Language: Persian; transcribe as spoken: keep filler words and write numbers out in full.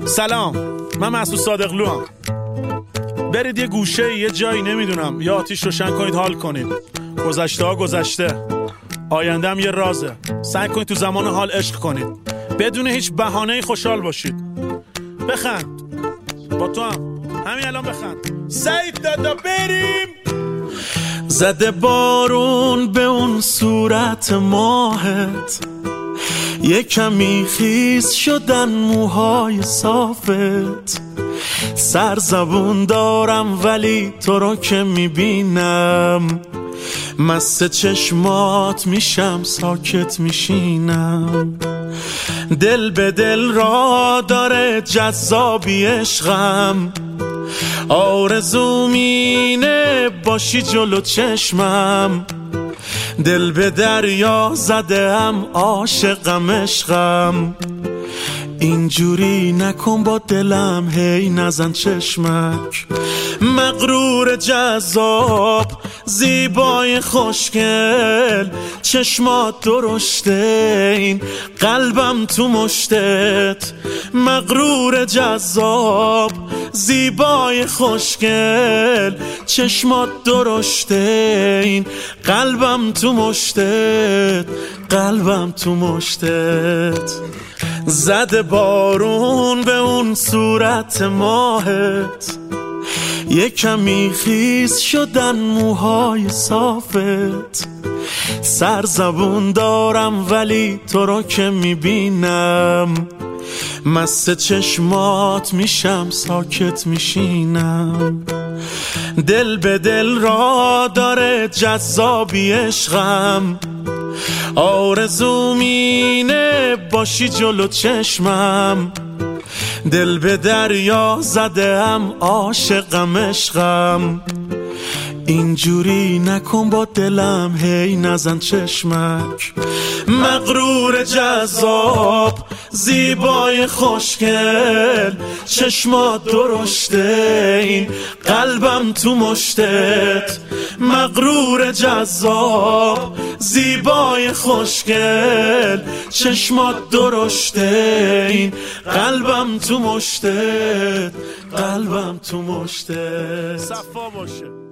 سلام، من مسعود صادقلو ام. برید یه گوشه یه جایی نمیدونم یا آتیش روشن کنید حال کنید. گذشته ها گذشته، آینده هم یه رازه. سعی کنید تو زمان حال عشق کنید، بدون هیچ بهانه‌ای خوشحال باشید. بخند، با تو هم همین الان بخند. سعید دادا بریم. زده بارون به اون صورت ماهت، یه کمی خیس شدن موهای صافت. سرزبون دارم ولی تو رو که میبینم، مست چشمات میشم ساکت میشینم. دل به دل را داره جذابی عشقم، آرزوم اینه باشی جلو چشمم. دل به دریا زدم عاشقم عشقم، اینجوری نکن با دلم هی نزن چشمک. مغرور جذاب زیبای خوشگل، چشمات درشته این قلبم تو مشتت. مغرور جذاب زیبای خوشگل، چشمات درشته این قلبم تو مشتت. قلبم تو مشتت. زده بارون به اون صورت ماهت، یه کمی خیس شدن موهای صافت. سرزبون دارم ولی تو رو که میبینم، مست چشمات میشم ساکت میشینم. دل به دل را داره جذابی عشقم، آرزوم اینه باشی جلو چشمم. دل به دریا زدم عاشقم عشقم، اینجوری نکن با دلم هی نزن چشمک. مغرور جذاب زیبای خوشگل، چشمات درشته این قلبم تو مشتت. مغرور جذاب زیبای خوشگل، چشمات درشته این قلبم تو مشتت. قلبم تو مشتت. صفا باشه.